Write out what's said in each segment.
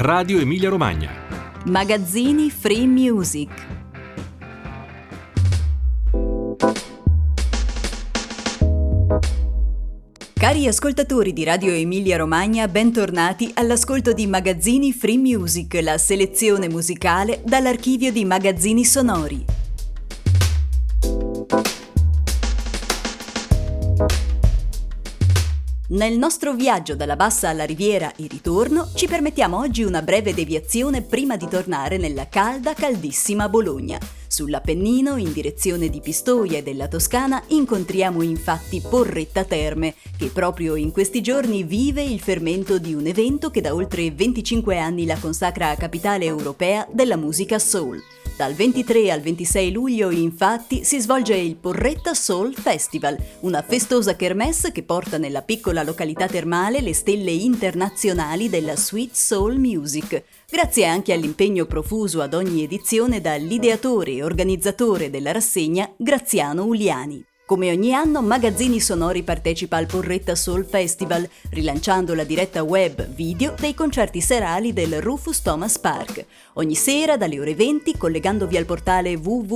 Radio Emilia Romagna. Magazzini Free Music. Cari ascoltatori di Radio Emilia Romagna, bentornati all'ascolto di Magazzini Free Music, la selezione musicale dall'archivio di magazzini sonori. Nel nostro viaggio dalla Bassa alla Riviera e ritorno ci permettiamo oggi una breve deviazione prima di tornare nella caldissima Bologna. Sull'Appennino, in direzione di Pistoia e della Toscana, incontriamo infatti Porretta Terme, che proprio in questi giorni vive il fermento di un evento che da oltre 25 anni la consacra a capitale europea della musica soul. Dal 23 al 26 luglio, infatti, si svolge il Porretta Soul Festival, una festosa kermesse che porta nella piccola località termale le stelle internazionali della sweet soul music, grazie anche all'impegno profuso ad ogni edizione dall'ideatore e organizzatore della rassegna, Graziano Uliani. Come ogni anno, Magazzini Sonori partecipa al Porretta Soul Festival, rilanciando la diretta web video dei concerti serali del Rufus Thomas Park. Ogni sera, dalle ore 20, collegandovi al portale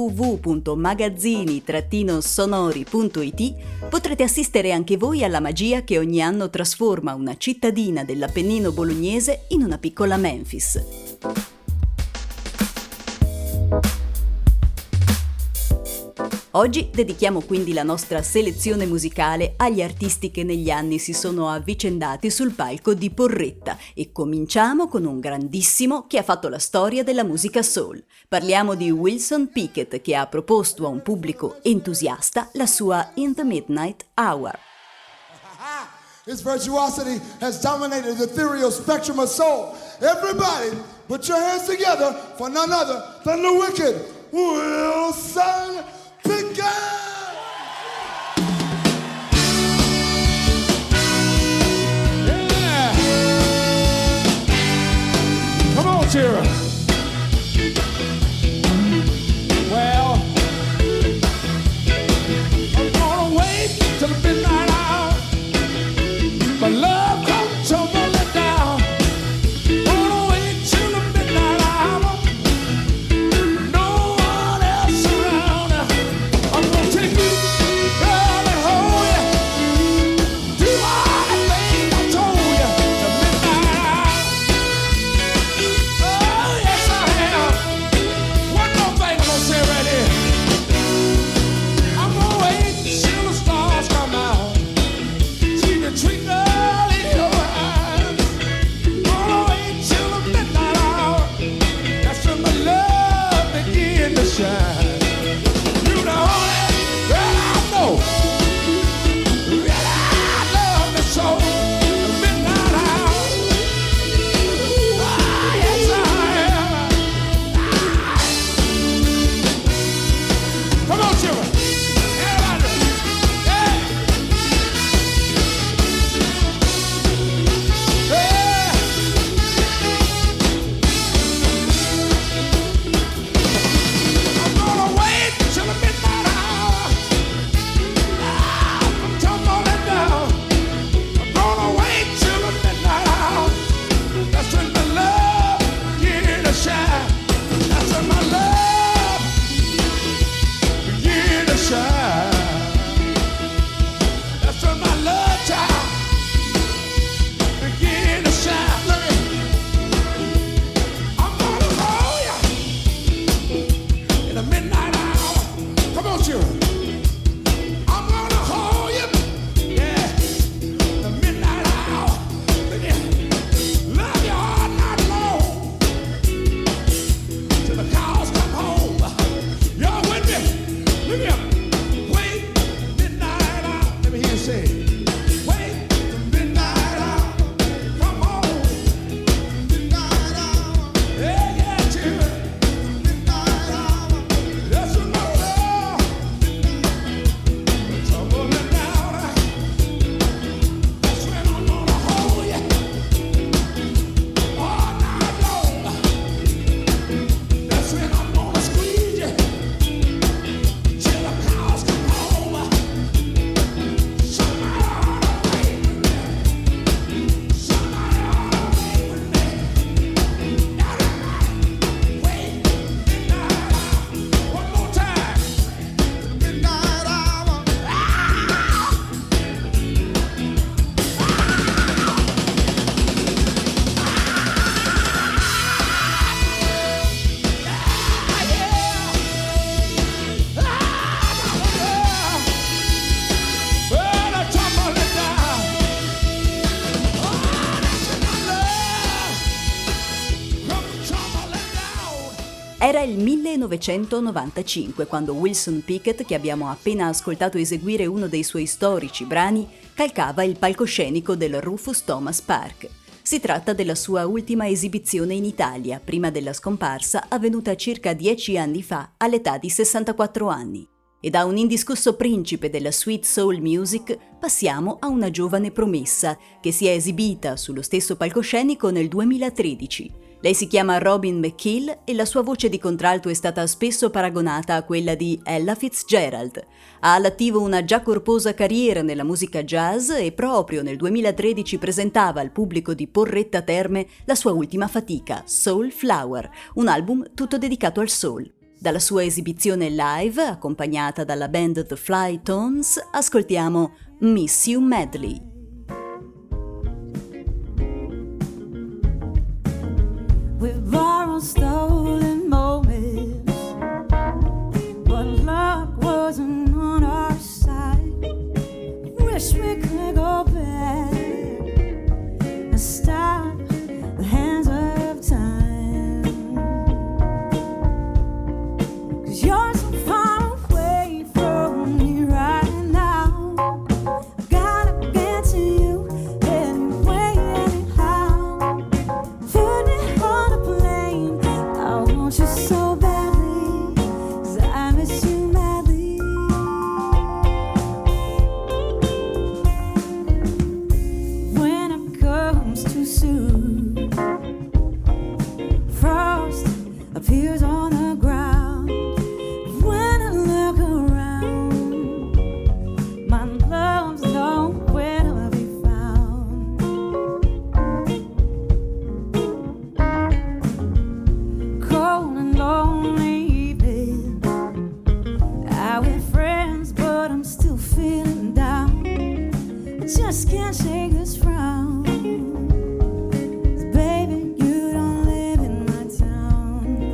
www.magazzini-sonori.it, potrete assistere anche voi alla magia che ogni anno trasforma una cittadina dell'Appennino bolognese in una piccola Memphis. Oggi dedichiamo quindi la nostra selezione musicale agli artisti che negli anni si sono avvicendati sul palco di Porretta e cominciamo con un grandissimo che ha fatto la storia della musica soul. Parliamo di Wilson Pickett, che ha proposto a un pubblico entusiasta la sua In the Midnight Hour. His virtuosity has dominated the ethereal spectrum of soul. Everybody, put your hands together for none other than the wicked Wilson Pickett! Yeah! Come on, Tara. Well, I'm gonna wait till the midnight hour, but love comes tumbling down. Gonna wait till the midnight hour, no one else around. I'm gonna take you, girl, and hold you, do all the things I told you. The midnight hour, oh yes I am. One more thing I'm gonna say right here. I'm gonna wait till the stars come out, see the twinkle in your eyes. Gonna wait till the midnight hour, that's when my love begin to shine. You the only girl I know, really I love me so. The midnight hour, oh yes I am. Come on, children, everybody, yeah, yeah. I'm gonna wait till the midnight hour. I'm tumbling down. I'm gonna wait till the midnight hour. That's when my love begin to shine. That's when my love begin to shine. That's when my love child begin to shine. Look at me. I'm gonna hold ya in the midnight hour. Come on, children. I'm gonna hold you, yeah, the midnight hour. Yeah. Love you all night long till the cows come home. Y'all with me? Look here. Wait midnight hour. Let me hear you say it. Wait the midnight hour. Come on. Midnight hour. Yeah, yeah, children. Midnight hour. That's when my love tumbling down. That's when I'm gonna hold you all night long. That's when I'm gonna squeeze you till the cows come home. Somebody Era il 1995 quando Wilson Pickett, che abbiamo appena ascoltato eseguire uno dei suoi storici brani, calcava il palcoscenico del Rufus Thomas Park. Si tratta della sua ultima esibizione in Italia, prima della scomparsa avvenuta circa 10 anni fa, all'età di 64 anni. E da un indiscusso principe della sweet soul music passiamo a una giovane promessa che si è esibita sullo stesso palcoscenico nel 2013. Lei si chiama Robin McKill e la sua voce di contralto è stata spesso paragonata a quella di Ella Fitzgerald. Ha all'attivo una già corposa carriera nella musica jazz e proprio nel 2013 presentava al pubblico di Porretta Terme la sua ultima fatica, Soul Flower, un album tutto dedicato al soul. Dalla sua esibizione live, accompagnata dalla band The Fly Tones, ascoltiamo Miss You Madly. We've borrowed stolen moments, but luck wasn't on our side. Wish we could go back and stop the hands of time. 'Cause you're so far away from me right now. I gotta get to you anyway, anyhow. Put me on a plane, I want you so badly, 'cause I miss you madly. When it comes too soon, frost appears on the ground. When I look around, my love's nowhere to be found. Cold and lonely evening, out with friends, but I'm still feeling down. I just can't shake this frown. 'Cause baby, you don't live in my town.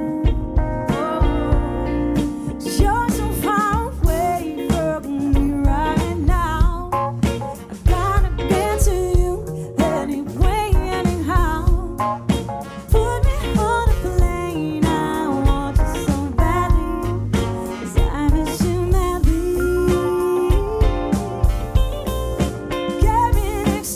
Oh, 'cause you're so far away from me right now. I gotta get to you anyway, anyhow. Put me on a plane, I want you so badly, 'cause I miss you madly. Get me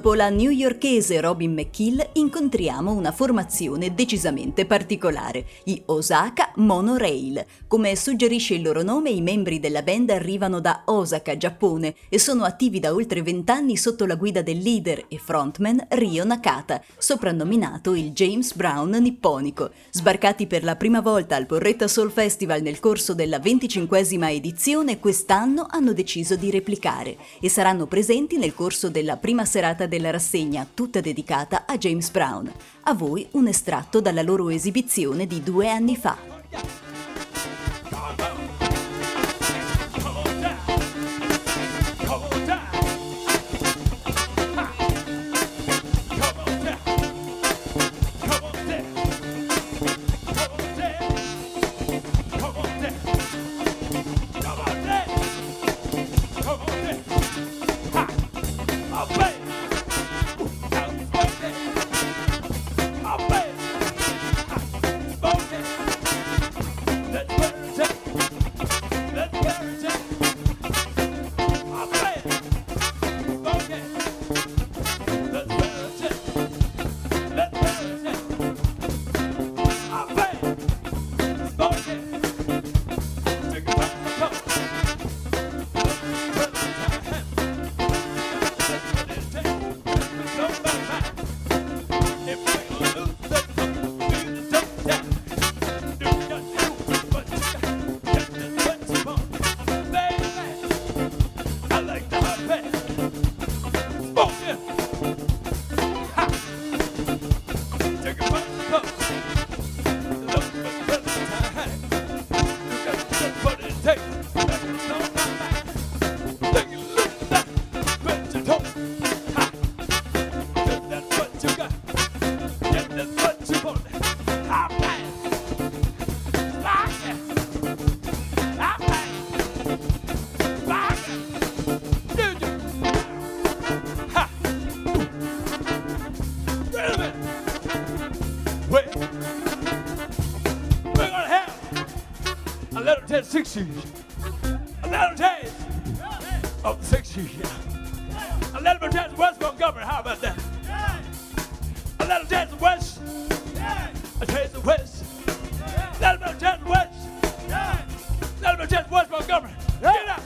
Dopo la newyorkese Robin McKill incontriamo una formazione decisamente particolare, gli Osaka Monorail. Come suggerisce il loro nome, i membri della band arrivano da Osaka, Giappone, e sono attivi da oltre 20 anni sotto la guida del leader e frontman Ryo Nakata, soprannominato il James Brown nipponico. Sbarcati per la prima volta al Porretta Soul Festival nel corso della 25esima edizione, quest'anno hanno deciso di replicare e saranno presenti nel corso della prima serata della rassegna, tutta dedicata a James Brown. A voi un estratto dalla loro esibizione di 2 anni fa. A little taste of the 60s. A little bit taste of West Montgomery. How about that? A little taste of West. A taste of West. A little bit of taste of West. A little bit of taste of West Montgomery. Get up.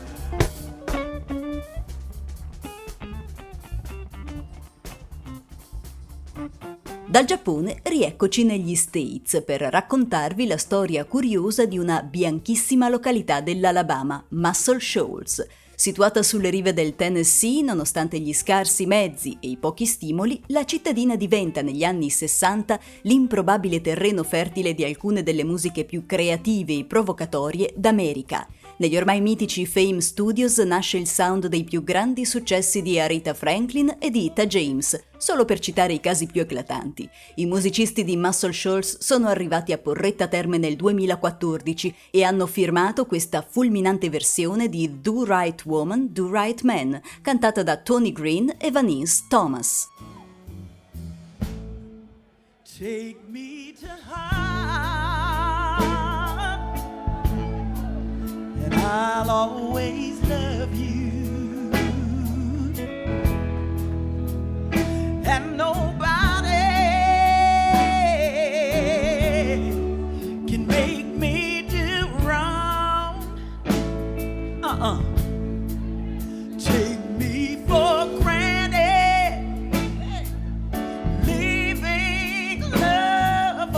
Dal Giappone rieccoci negli States per raccontarvi la storia curiosa di una bianchissima località dell'Alabama, Muscle Shoals. Situata sulle rive del Tennessee, nonostante gli scarsi mezzi e i pochi stimoli, la cittadina diventa negli anni 60 l'improbabile terreno fertile di alcune delle musiche più creative e provocatorie d'America. Negli ormai mitici Fame Studios nasce il sound dei più grandi successi di Aretha Franklin e di Etta James, solo per citare i casi più eclatanti. I musicisti di Muscle Shoals sono arrivati a Porretta Terme nel 2014 e hanno firmato questa fulminante versione di Do Right Woman, Do Right Man, cantata da Tony Green e Vanice Thomas. Take me to heart, and I'll always love you, and nobody can make me do wrong. Take me for granted, leaving love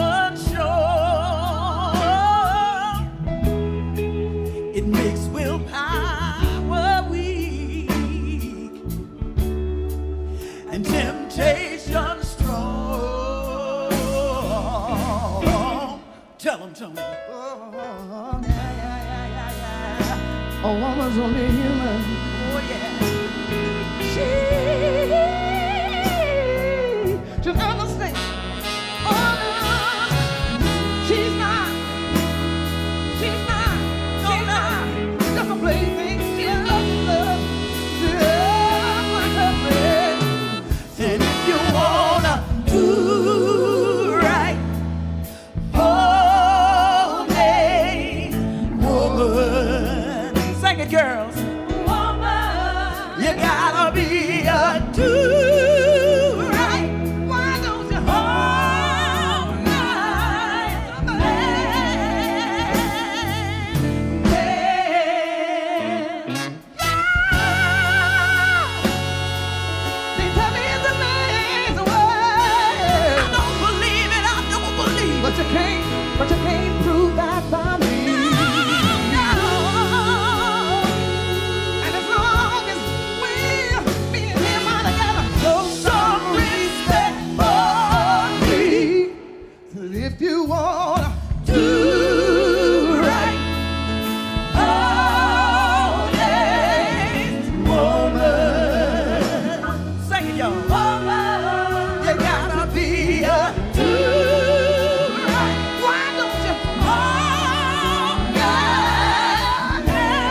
unsure. It makes willpower weak and temptation strong. Tell 'em, Tony. Oh, yeah. A woman's only human. Oh, yeah. She should understand. Oh, no. She's not just a plaything. She's love. And if you wanna do right, holy woman, sing it, girls. Woman, You gotta be a but you can't prove that by me. And as long as we're being here all together, show some respect for me. If you wanna do right, oh yeah, woman, sing it, y'all. Woman, you gotta be a do right. Why don't you? Oh God,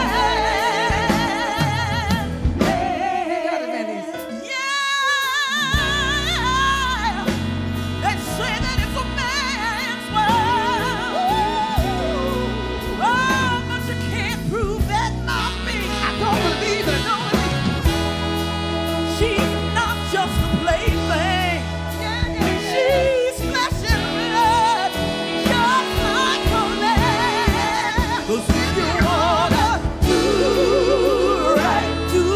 yeah. They say that it's a man's world. Oh, but you can't prove that not me. I don't believe it. She's not just a plaything. She's flesh and blood, just like a man. 'Cause if you wanna do right,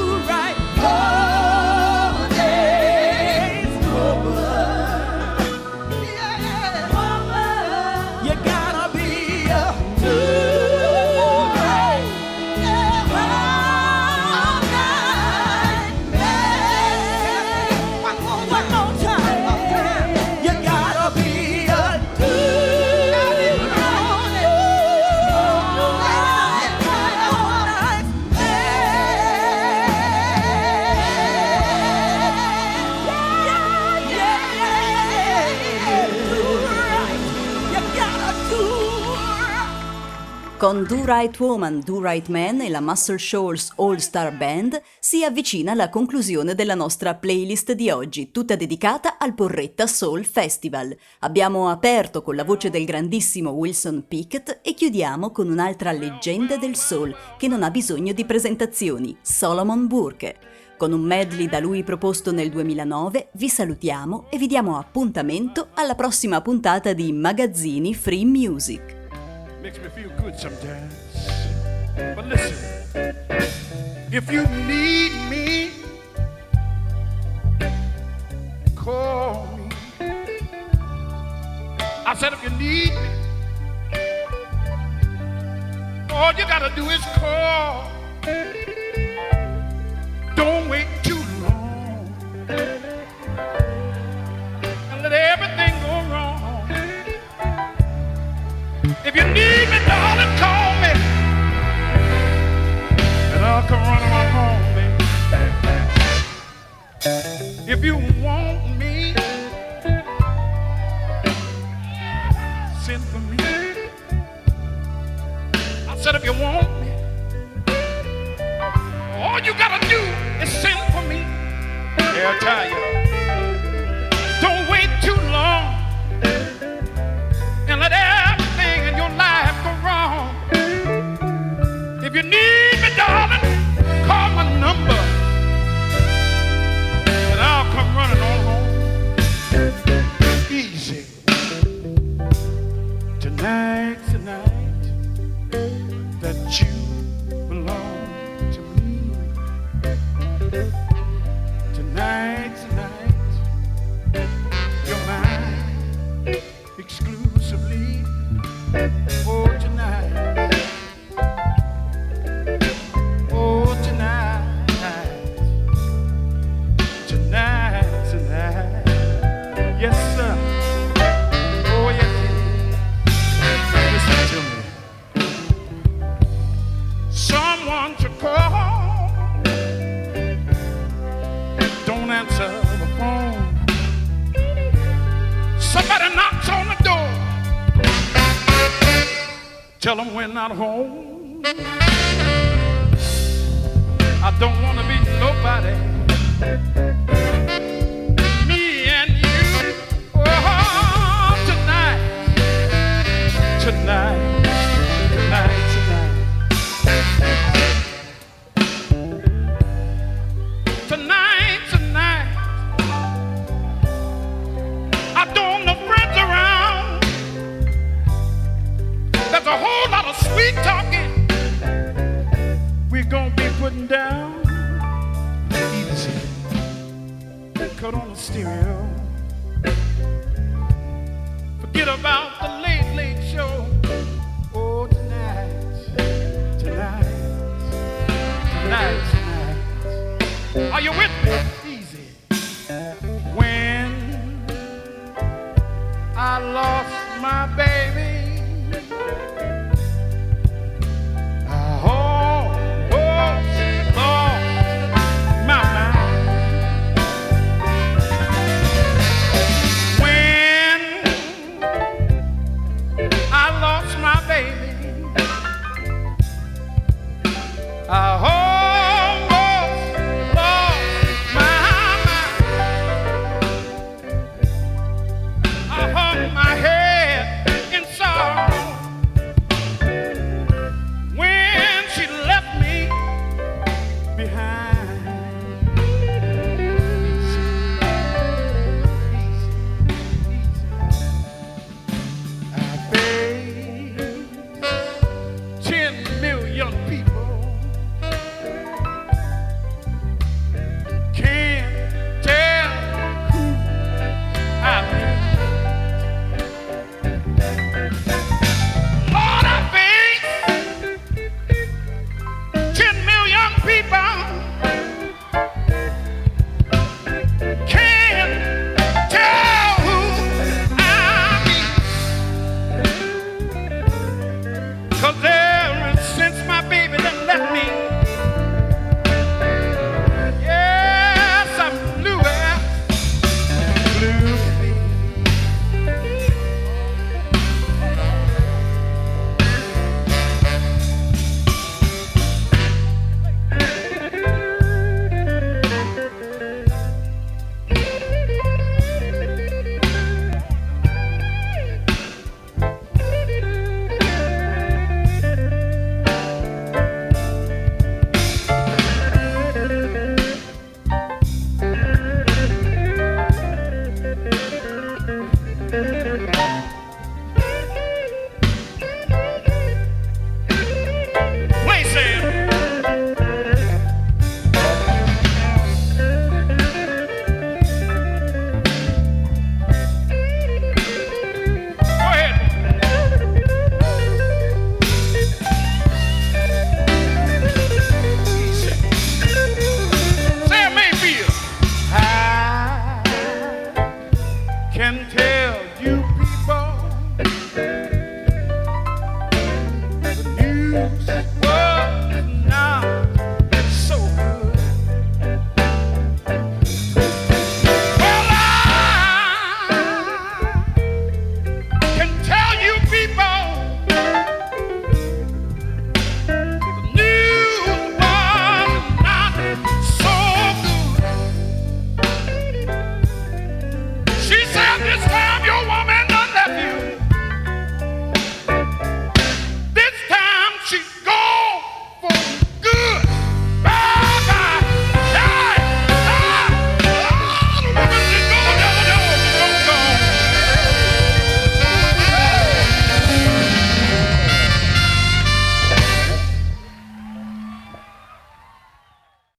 oh, days woman. Yeah, woman, you gotta be a do right, yeah, all night man. One more time. You gotta be a do right, all night Con Do Right Woman, Do Right Man e la Muscle Shoals All Star Band si avvicina la conclusione della nostra playlist di oggi, tutta dedicata al Porretta Soul Festival. Abbiamo aperto con la voce del grandissimo Wilson Pickett e chiudiamo con un'altra leggenda del soul che non ha bisogno di presentazioni, Solomon Burke. Con un medley da lui proposto nel 2009 vi salutiamo e vi diamo appuntamento alla prossima puntata di Magazzini Free Music. Makes me feel good sometimes. But listen, if you need me, call me. I said if you need me, all you gotta do is call. Don't wait too long and let everything go wrong. If you need me, darling, call me, and I'll come running on home, baby. If you want me, send for me. I said if you want me, all you gotta do is send for me. Yeah, I'll tell you. Don't wait too long and let everything in your life go wrong. If you need me, darling, call my number and I'll come running on home. Easy. Tonight's the night that you belong to me. Tonight's the night you're mine exclusively. Oh, tonight. Oh, tonight. Tonight, tonight. Yes, sir. Oh, yes, yes. Listen to me. Someone to call. Don't answer the phone. Somebody knocks on the door. Tell them we're not home. I don't want to be nobody. Me and you. Oh, tonight. Tonight. Tonight, tonight. Tonight, tonight. I don't know friends around. There's a whole lot of sweet talking we're gonna be putting down. Easy. Cut on the stereo. Forget forget about the late, late show. Oh, tonight. Are you with me? Easy. When I lost my baby, I almost lost my mind. When I lost my baby, I almost lost my mind. I hung my head in sorrow when she left me behind. I paid 10 million people. Can't tell who I mean. Lord, I paid 10 million people. Can't tell who I mean. 'Cause ever since my baby done left me, yes, I'm blue as blue can be. Play Sam. Go ahead. Sam Mayfield. I can tell you people the news